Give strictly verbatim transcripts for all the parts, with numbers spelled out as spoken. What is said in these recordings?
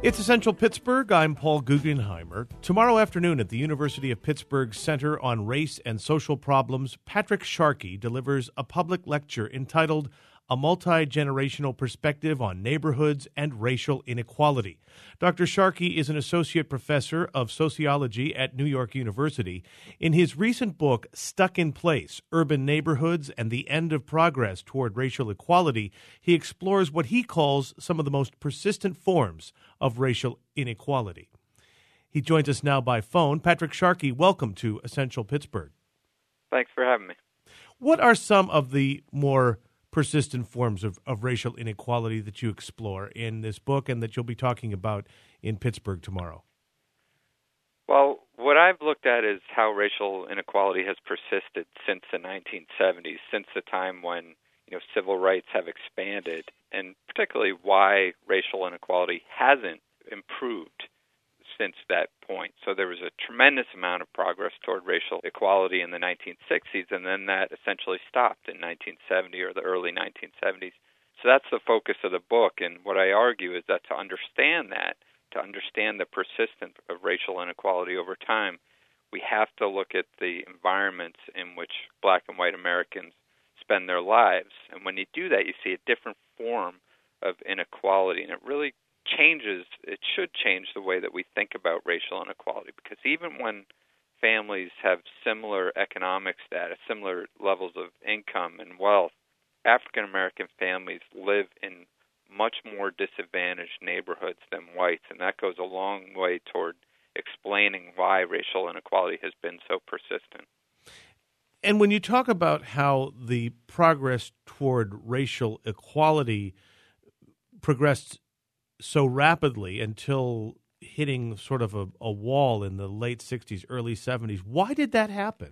It's Essential Pittsburgh. I'm Paul Guggenheimer. Tomorrow afternoon at the University of Pittsburgh Center on Race and Social Problems, Patrick Sharkey delivers a public lecture entitled A Multi-Generational Perspective on Neighborhoods and Racial Inequality. Doctor Sharkey is an associate professor of sociology at New York University. In his recent book, Stuck in Place, Urban Neighborhoods and the End of Progress Toward Racial Equality, he explores what he calls some of the most persistent forms of racial inequality. He joins us now by phone. Patrick Sharkey, welcome to Essential Pittsburgh. Thanks for having me. What are some of the more persistent forms of, of racial inequality that you explore in this book and that you'll be talking about in Pittsburgh tomorrow? Well, what I've looked at is how racial inequality has persisted since the nineteen seventies, since the time when you know civil rights have expanded, and particularly why racial inequality hasn't improved since that point. So there was a tremendous amount of progress toward racial equality in the nineteen sixties, and then that essentially stopped in nineteen seventy or the early nineteen seventies. So that's the focus of the book, and what I argue is that to understand that, to understand the persistence of racial inequality over time, we have to look at the environments in which black and white Americans spend their lives. And when you do that, you see a different form of inequality, and it really changes, it should change the way that we think about racial inequality, because even when families have similar economic status, similar levels of income and wealth, African American families live in much more disadvantaged neighborhoods than whites, and that goes a long way toward explaining why racial inequality has been so persistent. And when you talk about how the progress toward racial equality progressed so rapidly until hitting sort of a, a wall in the late sixties, early seventies, why did that happen?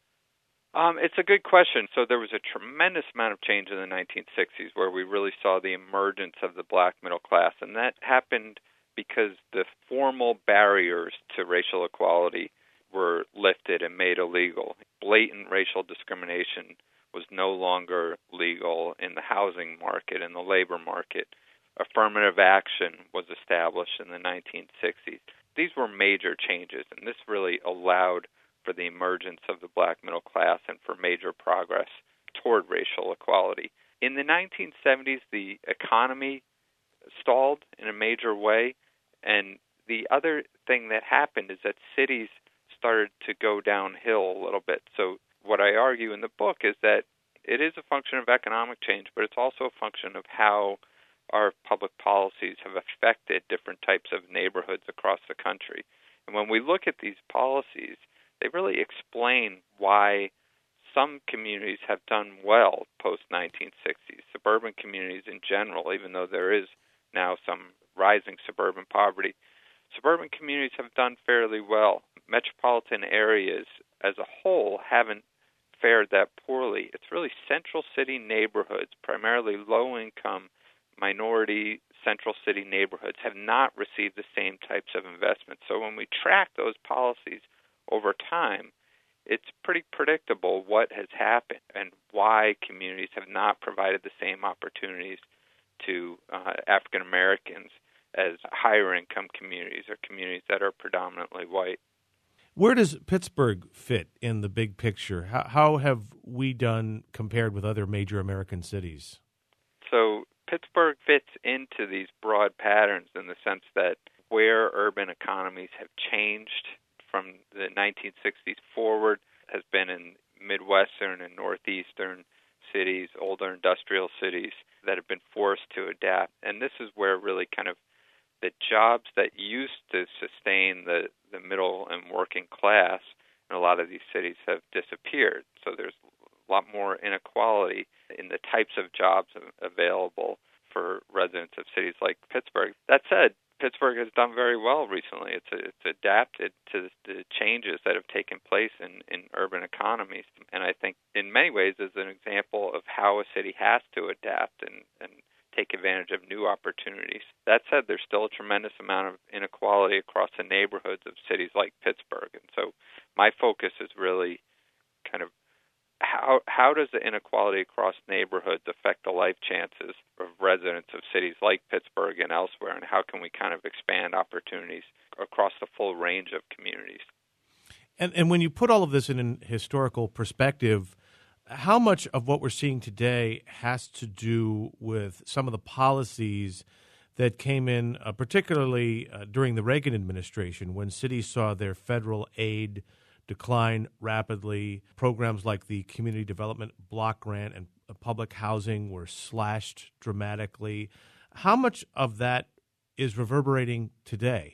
Um, it's a good question. So there was a tremendous amount of change in the nineteen sixties where we really saw the emergence of the black middle class, and that happened because the formal barriers to racial equality were lifted and made illegal. Blatant racial discrimination was no longer legal in the housing market, in the labor market. Affirmative action was established in the nineteen sixties. These were major changes, and this really allowed for the emergence of the black middle class and for major progress toward racial equality. In the nineteen seventies, the economy stalled in a major way, and the other thing that happened is that cities started to go downhill a little bit. So what I argue in the book is that it is a function of economic change, but it's also a function of how our public policies have affected different types of neighborhoods across the country. And when we look at these policies, they really explain why some communities have done well post nineteen sixties. Suburban communities in general, even though there is now some rising suburban poverty, suburban communities have done fairly well. Metropolitan areas as a whole haven't fared that poorly. It's really central city neighborhoods, primarily low-income, minority central city neighborhoods, have not received the same types of investments. So when we track those policies over time, it's pretty predictable what has happened and why communities have not provided the same opportunities to uh, African Americans as higher income communities or communities that are predominantly white. Where does Pittsburgh fit in the big picture? How, how have we done compared with other major American cities? So Pittsburgh fits into these broad patterns in the sense that where urban economies have changed from the nineteen sixties forward has been in Midwestern and Northeastern cities, older industrial cities that have been forced to adapt. And this is where really kind of the jobs that used to sustain the, the middle and working class in a lot of these cities have disappeared. So there's a lot more inequality in the types of jobs available for residents of cities like Pittsburgh. That said, Pittsburgh has done very well recently. It's it's adapted to the changes that have taken place in, in urban economies, and I think in many ways is an example of how a city has to adapt and, and take advantage of new opportunities. That said, there's still a tremendous amount of inequality across the neighborhoods of cities like Pittsburgh, and so my focus is really kind of how how does the inequality across neighborhoods affect the life chances of residents of cities like Pittsburgh and elsewhere, and how can we kind of expand opportunities across the full range of communities? And and when you put all of this in an historical perspective, how much of what we're seeing today has to do with some of the policies that came in, uh, particularly uh, during the Reagan administration, when cities saw their federal aid decline rapidly? Programs like the Community Development Block Grant and uh, public housing were slashed dramatically. How much of that is reverberating today?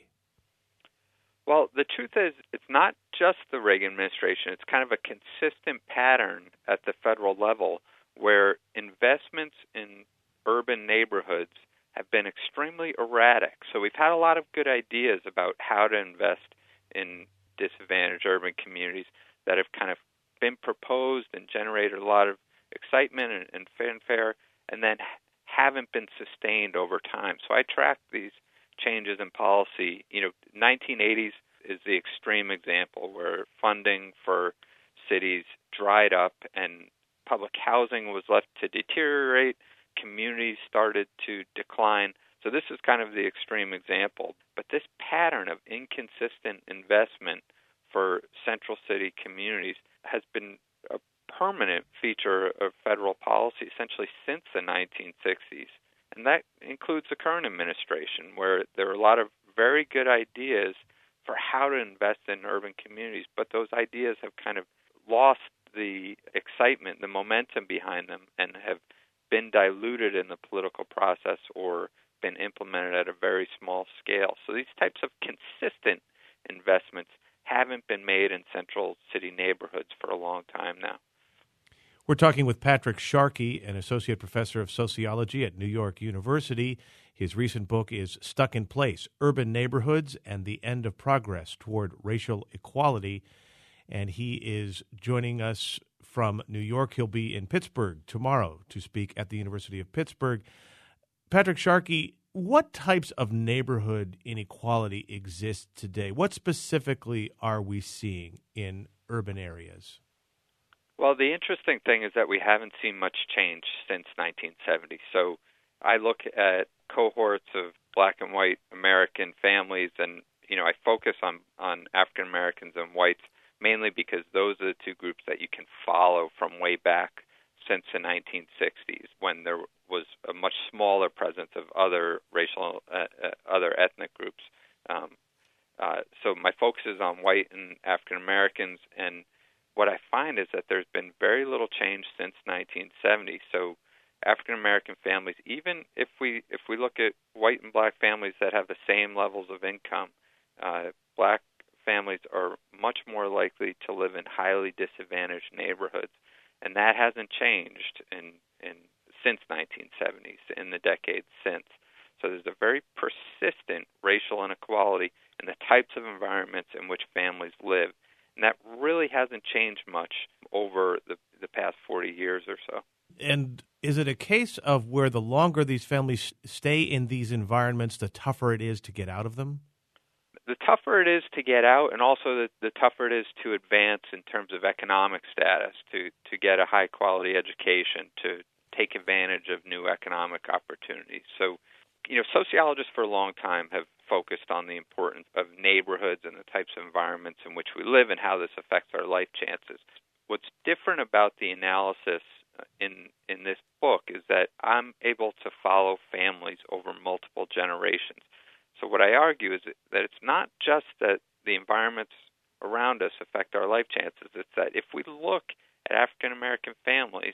Well, the truth is, it's not just the Reagan administration. It's kind of a consistent pattern at the federal level where investments in urban neighborhoods have been extremely erratic. So we've had a lot of good ideas about how to invest in disadvantaged urban communities that have kind of been proposed and generated a lot of excitement and, and fanfare, and then haven't been sustained over time. So I track these changes in policy. You know, nineteen eighties is the extreme example where funding for cities dried up and public housing was left to deteriorate, communities started to decline. So this is kind of the extreme example. But this pattern of inconsistent investment for central city communities has been a permanent feature of federal policy essentially since the nineteen sixties. And that includes the current administration, where there are a lot of very good ideas for how to invest in urban communities, but those ideas have kind of lost the excitement, the momentum behind them, and have been diluted in the political process or been implemented at a very small scale. So these types of consistent investments haven't been made in central city neighborhoods for a long time now. We're talking with Patrick Sharkey, an associate professor of sociology at New York University. His recent book is Stuck in Place, Urban Neighborhoods and the End of Progress Toward Racial Equality. And he is joining us from New York. He'll be in Pittsburgh tomorrow to speak at the University of Pittsburgh. Patrick Sharkey, what types of neighborhood inequality exist today? What specifically are we seeing in urban areas? Well, the interesting thing is that we haven't seen much change since nineteen seventy. So I look at cohorts of black and white American families, and you know I focus on, on African Americans and whites mainly because those are the two groups that you can follow from way back since the nineteen sixties, when there was a much smaller presence of other racial, uh, uh, other ethnic groups. Um, uh, so my focus is on white and African Americans, and what I find is that there's been very little change since nineteen seventy. So African American families, even if we if we look at white and black families that have the same levels of income, uh, black families are much more likely to live in highly disadvantaged neighborhoods, and that hasn't changed in in since nineteen seventies, in the decades since. So there's a very persistent racial inequality in the types of environments in which families live. And that really hasn't changed much over the, the past forty years or so. And is it a case of where the longer these families stay in these environments, the tougher it is to get out of them? The tougher it is to get out, and also the, the tougher it is to advance in terms of economic status, to, to get a high-quality education, to take advantage of new economic opportunities. So, you know, sociologists for a long time have focused on the importance of neighborhoods and the types of environments in which we live and how this affects our life chances. What's different about the analysis in in this book is that I'm able to follow families over multiple generations. So what I argue is that it's not just that the environments around us affect our life chances. It's that if we look at African American families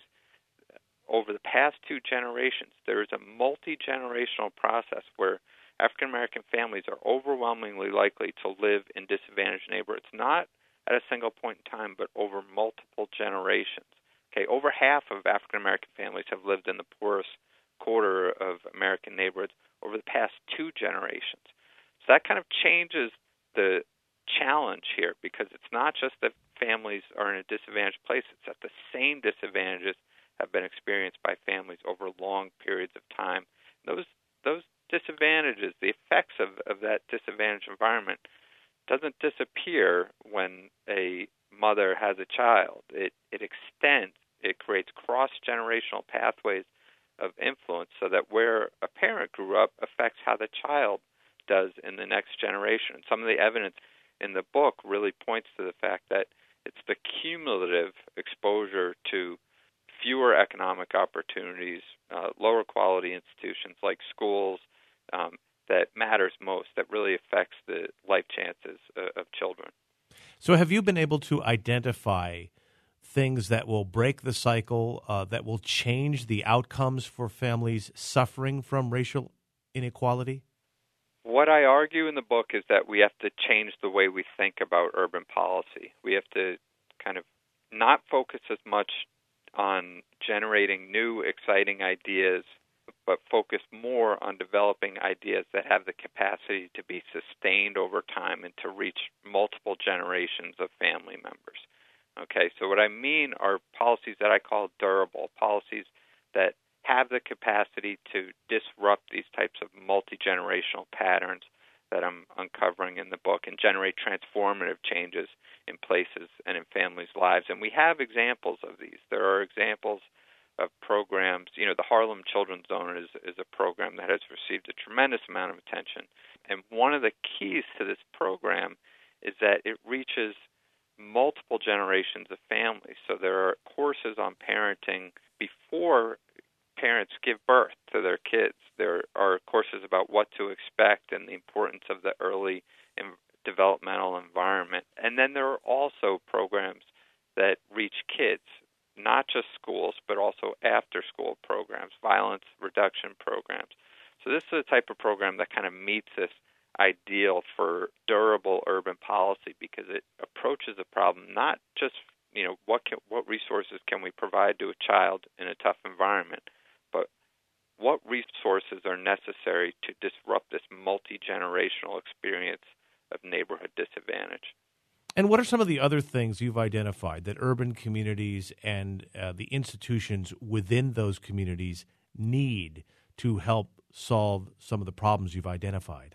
over the past two generations, there is a multi-generational process where African American families are overwhelmingly likely to live in disadvantaged neighborhoods, not at a single point in time, but over multiple generations. Okay, over half of African American families have lived in the poorest quarter of American neighborhoods over the past two generations. So that kind of changes the challenge here, because it's not just that families are in a disadvantaged place, it's that the same disadvantages have been experienced by families over long periods of time. Those those disadvantages, the effects of, of that disadvantaged environment, doesn't disappear when a mother has a child. It it extends, it creates cross-generational pathways of influence so that where a parent grew up affects how the child does in the next generation. Some of the evidence in the book really points to the fact that it's the cumulative exposure to fewer economic opportunities, uh, lower quality institutions like schools, um, that matters most, that really affects the life chances uh, of children. So have you been able to identify things that will break the cycle, uh, that will change the outcomes for families suffering from racial inequality? What I argue in the book is that we have to change the way we think about urban policy. We have to kind of not focus as much on generating new, exciting ideas, but focus more on developing ideas that have the capacity to be sustained over time and to reach multiple generations of family members. Okay, so what I mean are policies that I call durable, policies that have the capacity to disrupt these types of multi-generational patterns that I'm uncovering in the book and generate transformative changes in places and in families' lives. And we have examples of these. There are examples of programs. You know, the Harlem Children's Zone is, is a program that has received a tremendous amount of attention. And one of the keys to this program is that it reaches multiple generations of families. So there are courses on parenting before parents give birth to their kids. There are courses about what to expect and the importance of the early developmental environment. And then there are also programs that reach kids, not just schools, but also after-school programs, violence reduction programs. So this is a type of program that kind of meets this ideal for durable urban policy because it approaches the problem not just, you know, what can, what resources can we provide to a child in a tough environment, but what resources are necessary to disrupt this multi-generational experience of neighborhood disadvantage. And what are some of the other things you've identified that urban communities and uh, the institutions within those communities need to help solve some of the problems you've identified?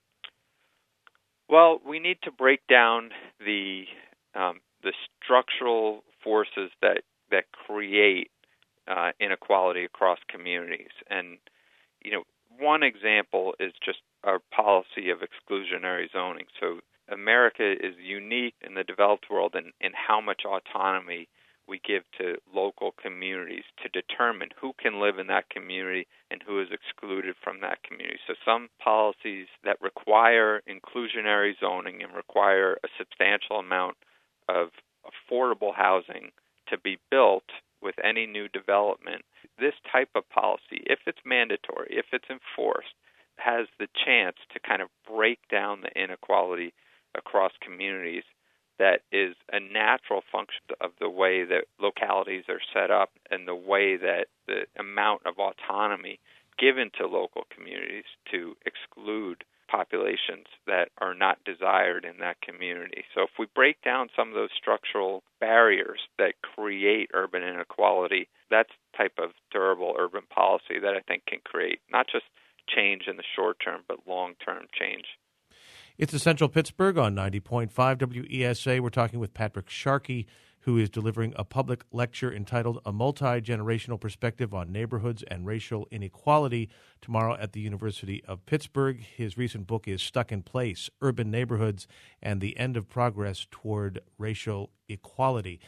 Well, we need to break down the um, the structural forces that that create uh, inequality across communities. And you know, one example is just our policy of exclusionary zoning. So America is unique in the developed world in, in how much autonomy we give to local communities to determine who can live in that community and who is excluded from that community. So some policies that require inclusionary zoning and require a substantial amount of affordable housing to be built with any new development, this type of policy, if it's mandatory, if it's enforced, has the chance to kind of break down the inequality across communities that is a natural function of the way that localities are set up and the way that the amount of autonomy given to local communities to exclude populations that are not desired in that community. So if we break down some of those structural barriers that create urban inequality, that's the type of durable urban policy that I think can create not just change in the short term, but long-term change. It's Essential Pittsburgh on ninety point five W E S A. We're talking with Patrick Sharkey, who is delivering a public lecture entitled A Multi-Generational Perspective on Neighborhoods and Racial Inequality tomorrow at the University of Pittsburgh. His recent book is Stuck in Place, Urban Neighborhoods and the End of Progress Toward Racial Equality.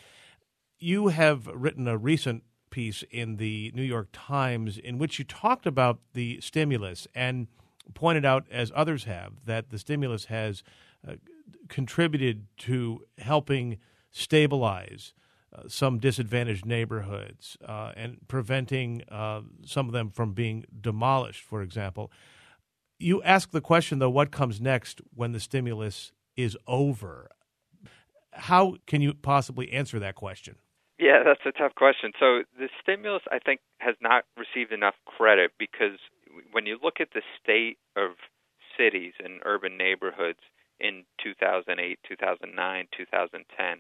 You have written a recent piece in the New York Times in which you talked about the stimulus and pointed out, as others have, that the stimulus has uh, contributed to helping stabilize uh, some disadvantaged neighborhoods uh, and preventing uh, some of them from being demolished, for example. You ask the question, though, what comes next when the stimulus is over? How can you possibly answer that question? Yeah, that's a tough question. So the stimulus, I think, has not received enough credit because when you look at the state of cities and urban neighborhoods in two thousand eight, two thousand nine, two thousand ten,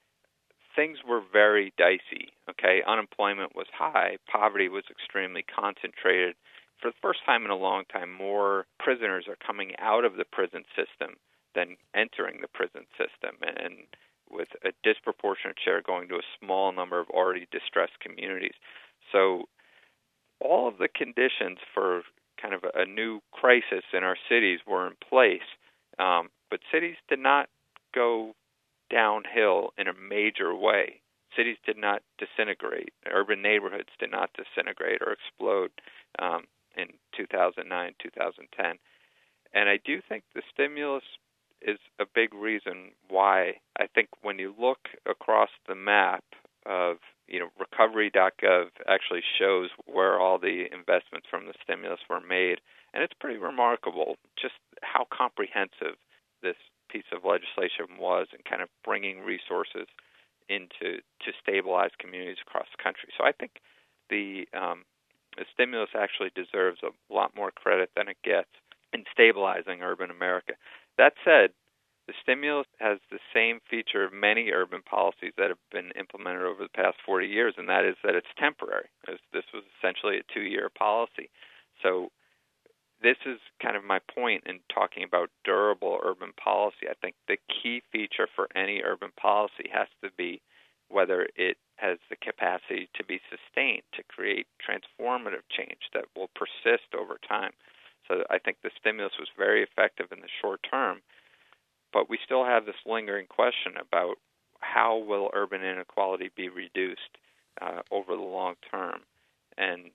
things were very dicey, okay? Unemployment was high. Poverty was extremely concentrated. For the first time in a long time, more prisoners are coming out of the prison system than entering the prison system. And with a disproportionate share going to a small number of already distressed communities. So all of the conditions for kind of a new crisis in our cities were in place, um, but cities did not go downhill in a major way. Cities did not disintegrate. Urban neighborhoods did not disintegrate or explode um, in two thousand nine, two thousand ten. And I do think the stimulus is a big reason why. I think when you look across the map of, you know, recovery dot gov actually shows where all the investments from the stimulus were made, and it's pretty remarkable just how comprehensive this piece of legislation was in kind of bringing resources into to stabilize communities across the country. So I think the, um, the stimulus actually deserves a lot more credit than it gets in stabilizing urban America. That said, the stimulus has the same feature of many urban policies that have been implemented over the past forty years, and that is that it's temporary. This was essentially a two-year policy. So this is kind of my point in talking about durable urban policy. I think the key feature for any urban policy has to be whether it has the capacity to be sustained, to create transformative change that will persist over time. So I think the stimulus was very effective in the short term, but we still have this lingering question about how will urban inequality be reduced uh, over the long term. And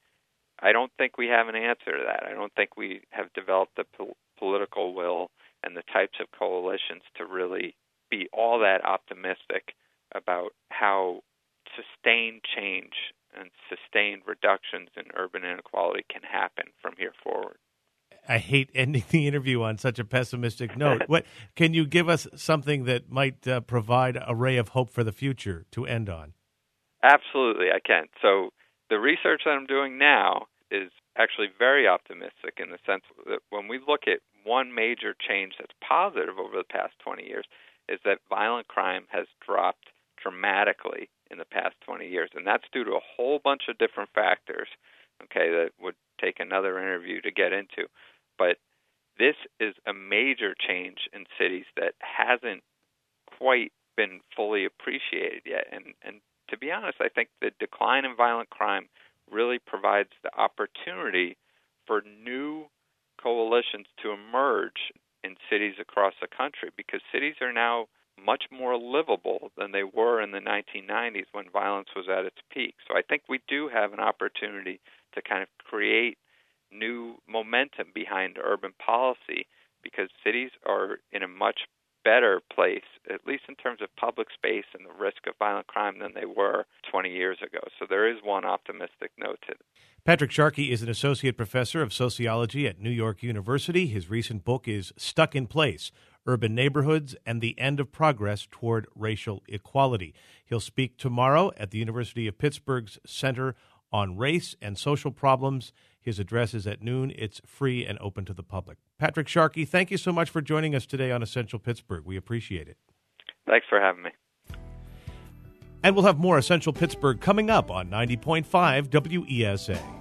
I don't think we have an answer to that. I don't think we have developed the po- political will and the types of coalitions to really be all that optimistic about how sustained change and sustained reductions in urban inequality can happen from here forward. I hate ending the interview on such a pessimistic note. What can you give us something that might uh, provide a ray of hope for the future to end on? Absolutely, I can. So the research that I'm doing now is actually very optimistic in the sense that when we look at one major change that's positive over the past twenty years is that violent crime has dropped dramatically in the past twenty years. And that's due to a whole bunch of different factors, okay, that would take another interview to get into. But this is a major change in cities that hasn't quite been fully appreciated yet. And, and to be honest, I think the decline in violent crime really provides the opportunity for new coalitions to emerge in cities across the country, because cities are now much more livable than they were in the nineteen nineties when violence was at its peak. So I think we do have an opportunity to kind of create new momentum behind urban policy, because cities are in a much better place, at least in terms of public space and the risk of violent crime, than they were twenty years ago. So there is one optimistic note to it. Patrick Sharkey is an associate professor of sociology at New York University. His recent book is Stuck in Place: Urban Neighborhoods and the End of Progress Toward Racial Equality. He'll speak tomorrow at the University of Pittsburgh's Center on Race and Social Problems. His address is at noon. It's free and open to the public. Patrick Sharkey, thank you so much for joining us today on Essential Pittsburgh. We appreciate it. Thanks for having me. And we'll have more Essential Pittsburgh coming up on ninety point five W E S A.